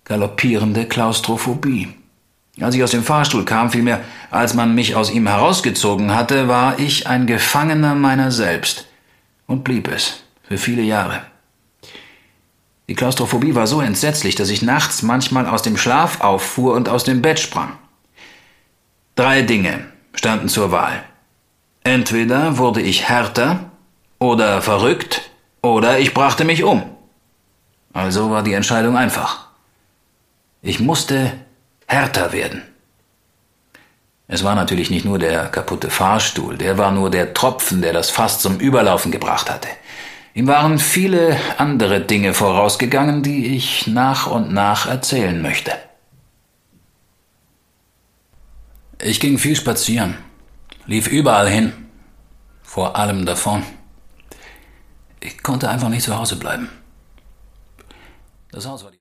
Galoppierende Klaustrophobie. Als ich aus dem Fahrstuhl kam, fiel mir, als man mich aus ihm herausgezogen hatte, war ich ein Gefangener meiner selbst. Und blieb es. Für viele Jahre. Die Klaustrophobie war so entsetzlich, dass ich nachts manchmal aus dem Schlaf auffuhr und aus dem Bett sprang. 3 Dinge standen zur Wahl. Entweder wurde ich härter oder verrückt oder ich brachte mich um. Also war die Entscheidung einfach. Ich musste härter werden. Es war natürlich nicht nur der kaputte Fahrstuhl, der war nur der Tropfen, der das Fass zum Überlaufen gebracht hatte. Ihm waren viele andere Dinge vorausgegangen, die ich nach und nach erzählen möchte. Ich ging viel spazieren, lief überall hin, vor allem davon. Ich konnte einfach nicht zu Hause bleiben. Das Haus war